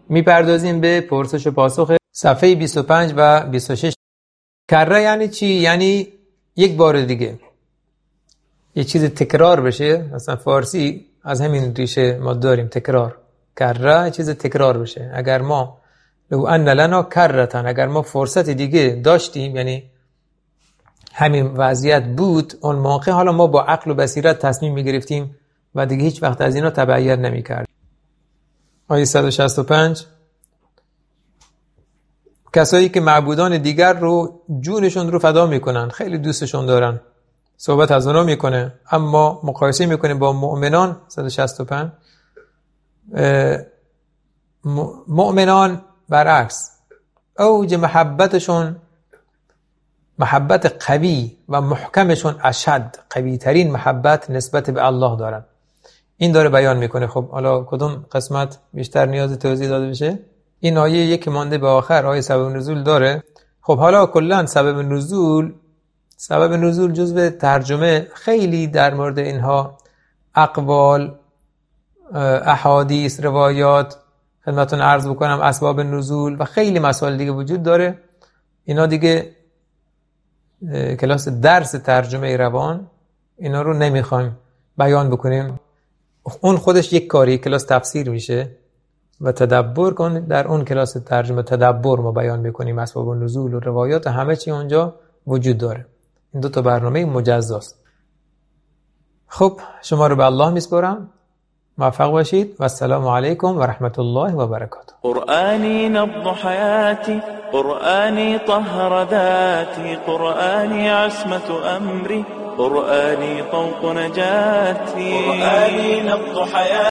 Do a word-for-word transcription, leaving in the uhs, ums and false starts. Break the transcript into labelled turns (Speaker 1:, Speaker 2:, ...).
Speaker 1: میپردازیم به پرسش و پاسخ صفحه بیست و پنج و بیست و شش. کره یعنی چی؟ یعنی یک بار دیگه یه چیز تکرار بشه. مثلا فارسی از همین ریشه ما داریم تکرار. کره یه چیز تکرار بشه. اگر ما لو ان لنا کرتن، اگر ما فرصت دیگه داشتیم، یعنی همین وضعیت بود اون موقع، حالا ما با عقل و بصیرت تصمیم میگرفتیم و دیگه هیچ وقت از اینا تبعیت نمیکردیم. آیه صد و شصت و پنج. کسایی که معبودان دیگر رو جونشون رو فدا میکنن، خیلی دوستشون دارن، صحبت از اونا میکنه، اما مقایسه میکنه با مؤمنان. صد و شصت و پنج. مؤمنان برعکس اوج محبتشون، محبت قوی و محکمشون اشد، قوی ترین محبت نسبت به الله دارن. این داره بیان میکنه. خب حالا کدوم قسمت بیشتر نیاز توضیح داده بشه؟ این آیه یکی مانده به آخر، آیه سبب نزول داره. خب حالا کلا سبب نزول، سبب نزول جزو ترجمه خیلی در مورد اینها اقوال، احادیث، روایات خدمتتون عرض بکنم، اسباب نزول و خیلی مسائل دیگه وجود داره. اینا دیگه کلاس درس ترجمه روان، اینا رو نمیخوایم بیان بکنیم. اون خودش یک کاری، کلاس تفسیر میشه و تدبر کن. در اون کلاس ترجمه تدبر ما بیان میکنیم اسباب و نزول و روایات، همه چی اونجا وجود داره. این دو تا برنامه مجزاست. خب شما رو به الله میسپارم. موفق باشید و السلام علیکم و رحمت الله و برکاته.
Speaker 2: قرآني نبض حياتي، قرآني طهر ذاتي، قرآني عصمة أمري، قرآني طوق نجاتي، قرآني نبض حياتي.